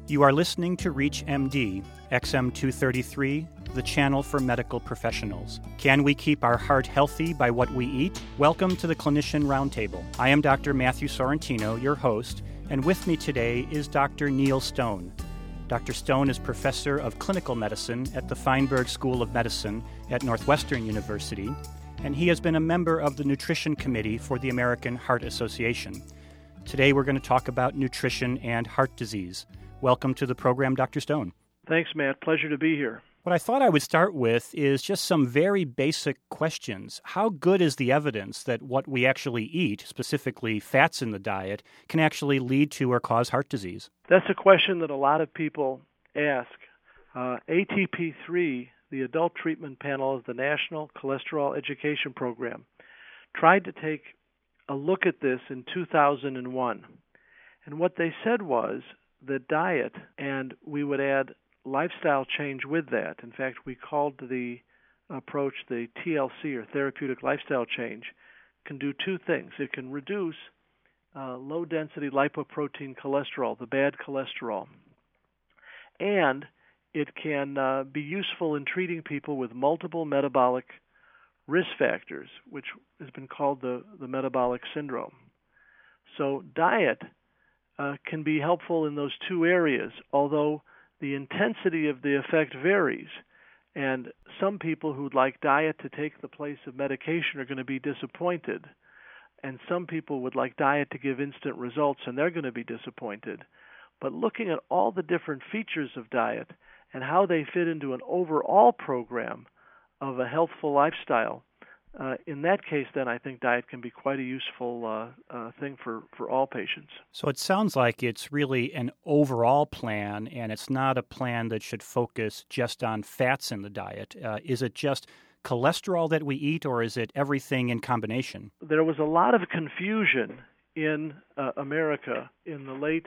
You are listening to ReachMD, XM233, the channel for medical professionals. Can we keep our heart healthy by what we eat? Welcome to the Clinician Roundtable. I am Dr. Matthew Sorrentino, your host, and with me today is Dr. Neil Stone. Dr. Stone is professor of clinical medicine at the Feinberg School of Medicine at Northwestern University, and he has been a member of the Nutrition Committee for the American Heart Association. Today we're going to talk about nutrition and heart disease. Welcome to the program, Dr. Stone. Thanks, Matt. Pleasure to be here. What I thought I would start with is just some very basic questions. How good is the evidence that what we actually eat, specifically fats in the diet, can actually lead to or cause heart disease? That's a question that a lot of people ask. ATP3, the Adult Treatment Panel of the National Cholesterol Education Program, tried to take a look at this in 2001. And what they said was that diet, and we would add lifestyle change with that. In fact, we called the approach the TLC, or therapeutic lifestyle change, can do two things. It can reduce low-density lipoprotein cholesterol, the bad cholesterol, and it can be useful in treating people with multiple metabolic risk factors, which has been called the metabolic syndrome. So diet can be helpful in those two areas, although the intensity of the effect varies. And some people who'd like diet to take the place of medication are going to be disappointed. And some people would like diet to give instant results, and they're going to be disappointed. But looking at all the different features of diet and how they fit into an overall program of a healthful lifestyle, in that case, then I think diet can be quite a useful thing for all patients. So it sounds like it's really an overall plan, and it's not a plan that should focus just on fats in the diet. Is it just cholesterol that we eat, or is it everything in combination? There was a lot of confusion in America in the late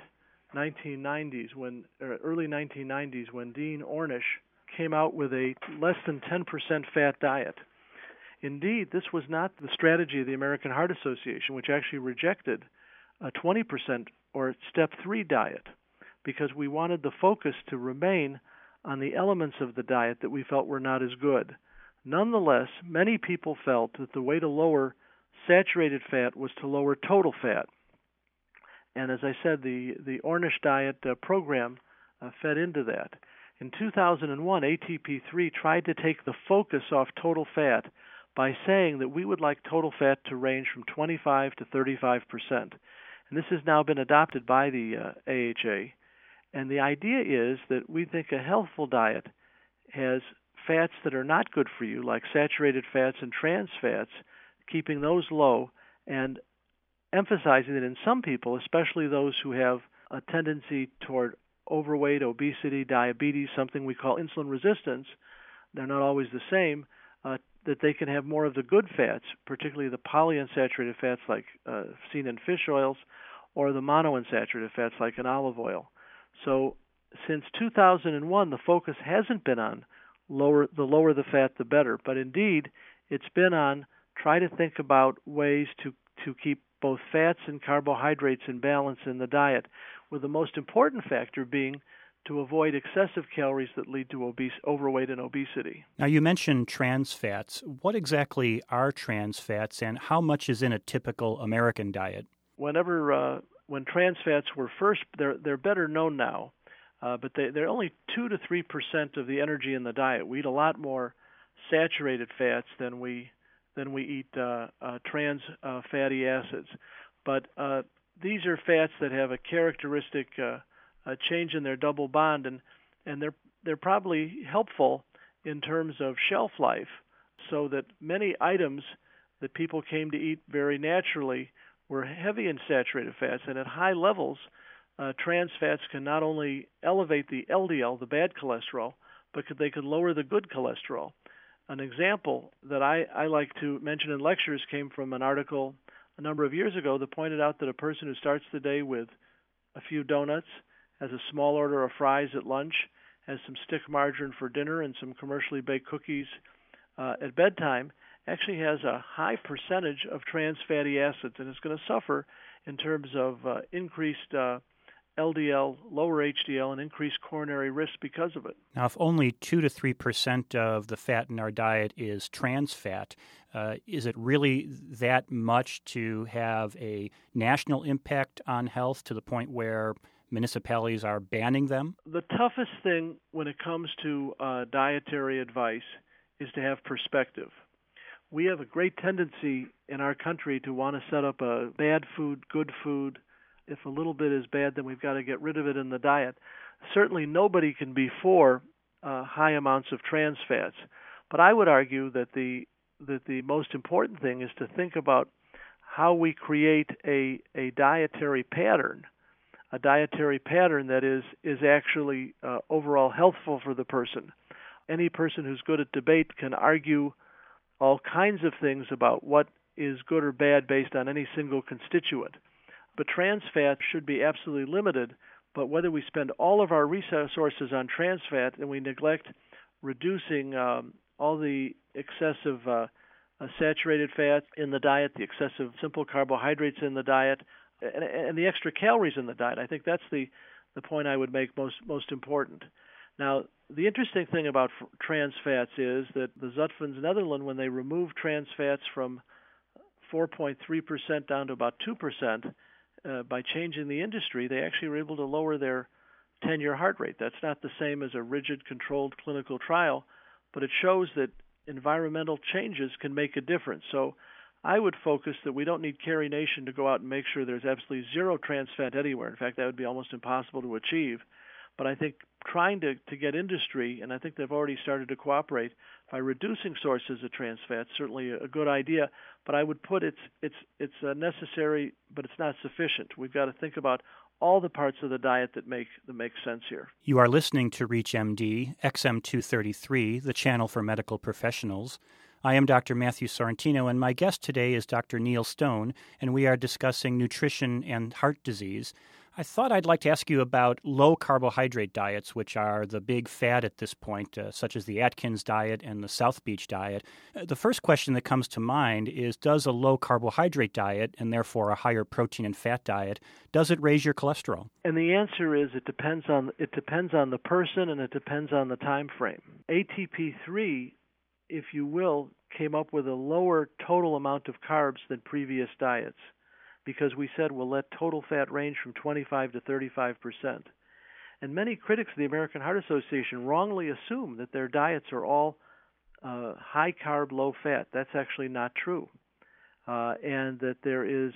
1990s, early 1990s, when Dean Ornish came out with a less than 10% fat diet. Indeed, this was not the strategy of the American Heart Association, which actually rejected a 20% or step 3 diet, because we wanted the focus to remain on the elements of the diet that we felt were not as good. Nonetheless, many people felt that the way to lower saturated fat was to lower total fat. And as I said, the Ornish diet program fed into that. In 2001, ATP3 tried to take the focus off total fat by saying that we would like total fat to range from 25 to 35%. And this has now been adopted by the AHA. And the idea is that we think a healthful diet has fats that are not good for you, like saturated fats and trans fats, keeping those low, and emphasizing that in some people, especially those who have a tendency toward overweight, obesity, diabetes, something we call insulin resistance, they're not always the same, that they can have more of the good fats, particularly the polyunsaturated fats like seen in fish oils, or the monounsaturated fats like in olive oil. So since 2001, the focus hasn't been on lower the fat, the better, but indeed it's been on try to think about ways to keep both fats and carbohydrates in balance in the diet, with the most important factor being to avoid excessive calories that lead to overweight and obesity. Now, you mentioned trans fats. What exactly are trans fats, and how much is in a typical American diet? When trans fats were first, they're better known now, but they're only 2 to 3% of the energy in the diet. We eat a lot more saturated fats than we eat trans fatty acids. But these are fats that have a characteristic a change in their double bond, and they're probably helpful in terms of shelf life, so that many items that people came to eat very naturally were heavy in saturated fats, and at high levels, trans fats can not only elevate the LDL, the bad cholesterol, but they could lower the good cholesterol. An example that I like to mention in lectures came from an article a number of years ago that pointed out that a person who starts the day with a few donuts, has a small order of fries at lunch, has some stick margarine for dinner and some commercially baked cookies at bedtime, actually has a high percentage of trans fatty acids and is going to suffer in terms of increased LDL, lower HDL, and increased coronary risk because of it. Now, if only 2 to 3% of the fat in our diet is trans fat, is it really that much to have a national impact on health to the point where municipalities are banning them? The toughest thing when it comes to dietary advice is to have perspective. We have a great tendency in our country to want to set up a bad food, good food. If a little bit is bad, then we've got to get rid of it in the diet. Certainly nobody can be for high amounts of trans fats, but I would argue that the most important thing is to think about how we create a dietary pattern that is actually overall healthful for the person. Any person who's good at debate can argue all kinds of things about what is good or bad based on any single constituent. But trans fat should be absolutely limited, but whether we spend all of our resources on trans fat and we neglect reducing all the excessive saturated fats in the diet, the excessive simple carbohydrates in the diet, and the extra calories in the diet, I think that's the point I would make most important. Now, the interesting thing about trans fats is that the Zutphens Netherlands, when they removed trans fats from 4.3% down to about 2%, by changing the industry, they actually were able to lower their 10-year heart rate. That's not the same as a rigid controlled clinical trial, but it shows that environmental changes can make a difference. So I would focus that we don't need Carry Nation to go out and make sure there's absolutely zero trans fat anywhere. In fact, that would be almost impossible to achieve. But I think trying to get industry, and I think they've already started to cooperate by reducing sources of trans fat, certainly a good idea. But I would put it's necessary, but it's not sufficient. We've got to think about all the parts of the diet that make sense here. You are listening to ReachMD, XM233, the channel for medical professionals. I am Dr. Matthew Sorrentino, and my guest today is Dr. Neil Stone, and we are discussing nutrition and heart disease. I thought I'd like to ask you about low-carbohydrate diets, which are the big fad at this point, such as the Atkins diet and the South Beach diet. The first question that comes to mind is, does a low-carbohydrate diet, and therefore a higher protein and fat diet, does it raise your cholesterol? And the answer is it depends on the person and it depends on the time frame. ATP3, if you will, came up with a lower total amount of carbs than previous diets, because we said we'll let total fat range from 25 to 35%. And many critics of the American Heart Association wrongly assume that their diets are all high carb, low fat. That's actually not true. And that there is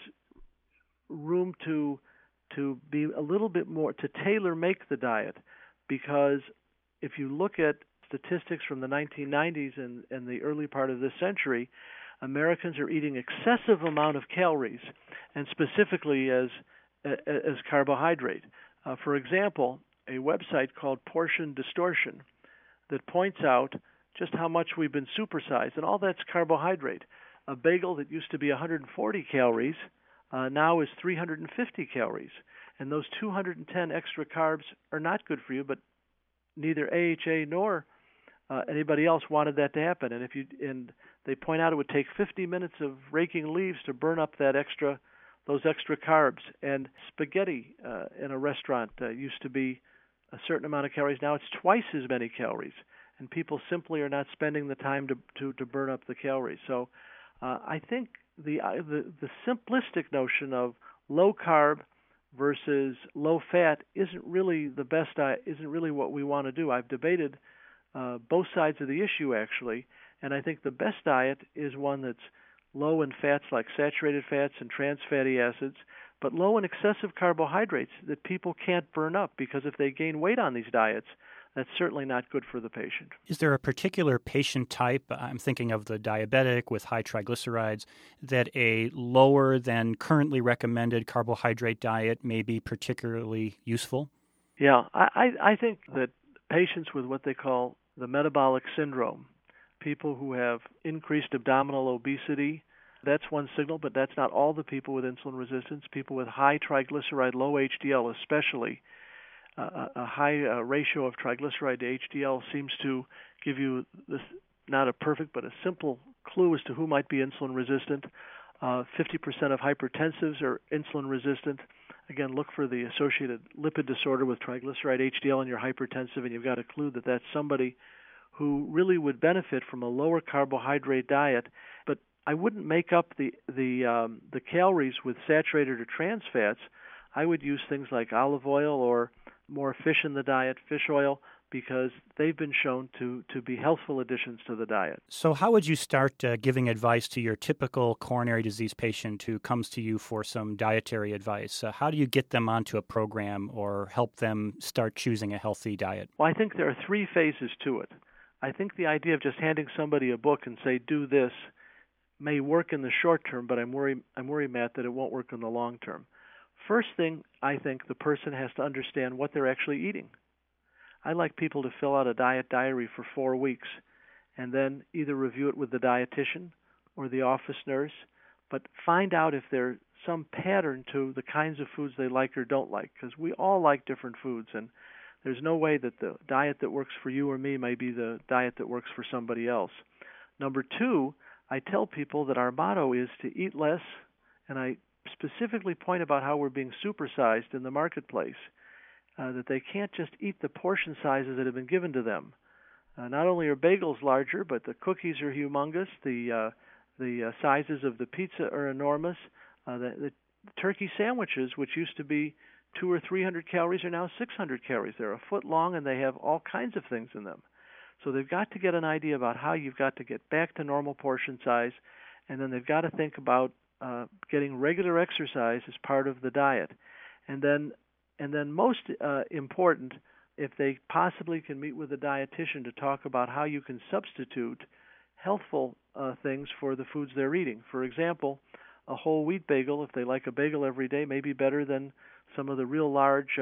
room to be a little bit more, to tailor make the diet, because if you look at statistics from the 1990s and the early part of this century, Americans are eating excessive amount of calories, and specifically as carbohydrate. For example, a website called Portion Distortion that points out just how much we've been supersized, and all that's carbohydrate. A bagel that used to be 140 calories now is 350 calories, and those 210 extra carbs are not good for you, but neither AHA nor anybody else wanted that to happen. And they point out it would take 50 minutes of raking leaves to burn up those extra carbs. And spaghetti in a restaurant used to be a certain amount of calories. Now it's twice as many calories, and people simply are not spending the time to burn up the calories. So I think the simplistic notion of low carb versus low fat isn't really the best diet, isn't really what we want to do. I've debated both sides of the issue, actually, and I think the best diet is one that's low in fats like saturated fats and trans fatty acids, but low in excessive carbohydrates that people can't burn up, because if they gain weight on these diets, that's certainly not good for the patient. Is there a particular patient type, I'm thinking of the diabetic with high triglycerides, that a lower than currently recommended carbohydrate diet may be particularly useful? Yeah, I think that patients with what they call the metabolic syndrome, people who have increased abdominal obesity, that's one signal, but that's not all the people with insulin resistance. People with high triglyceride, low HDL especially, a high ratio of triglyceride to HDL seems to give you this, not a perfect but a simple clue as to who might be insulin resistant. 50% of hypertensives are insulin resistant. again, look for the associated lipid disorder with triglyceride, HDL, and you're hypertensive, and you've got a clue that that's somebody who really would benefit from a lower carbohydrate diet. But I wouldn't make up the calories with saturated or trans fats. I would use things like olive oil or more fish in the diet, fish oil, because they've been shown to be healthful additions to the diet. So how would you start giving advice to your typical coronary disease patient who comes to you for some dietary advice? How do you get them onto a program or help them start choosing a healthy diet? Well, I think there are three phases to it. I think the idea of just handing somebody a book and say, do this, may work in the short term, but I'm worried, Matt, that it won't work in the long term. First thing, I think the person has to understand what they're actually eating. I like people to fill out a diet diary for 4 weeks and then either review it with the dietitian or the office nurse, but find out if there's some pattern to the kinds of foods they like or don't like, because we all like different foods, and there's no way that the diet that works for you or me may be the diet that works for somebody else. Number two, I tell people that our motto is to eat less, and I specifically point about how we're being supersized in the marketplace, that they can't just eat the portion sizes that have been given to them. Not only are bagels larger, but the cookies are humongous, the sizes of the pizza are enormous, the turkey sandwiches, which used to be 200 or 300 calories, are now 600 calories. They're a foot long, and they have all kinds of things in them. So they've got to get an idea about how you've got to get back to normal portion size, and then they've got to think about getting regular exercise as part of the diet. And then most important, if they possibly can meet with a dietitian to talk about how you can substitute healthful things for the foods they're eating. For example, a whole wheat bagel, if they like a bagel every day, may be better than some of the real large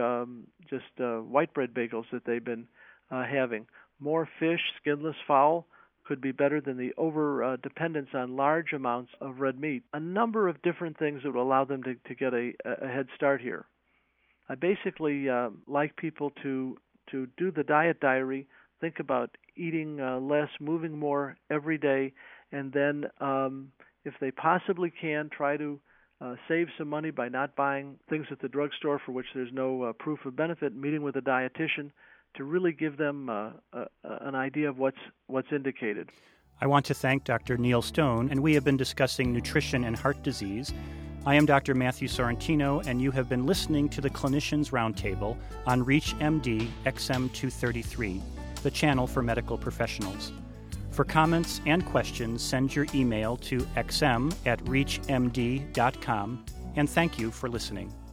white bread bagels that they've been having. More fish, skinless fowl, could be better than the over-dependence on large amounts of red meat. A number of different things that will allow them to get a head start here. I basically like people to do the diet diary, think about eating less, moving more every day, and then if they possibly can, try to save some money by not buying things at the drugstore for which there's no proof of benefit, meeting with a dietitian to really give them an idea of what's indicated. I want to thank Dr. Neil Stone, and we have been discussing nutrition and heart disease. I am Dr. Matthew Sorrentino, and you have been listening to the Clinicians Roundtable on ReachMD XM233, the channel for medical professionals. For comments and questions, send your email to xm@reachmd.com, and thank you for listening.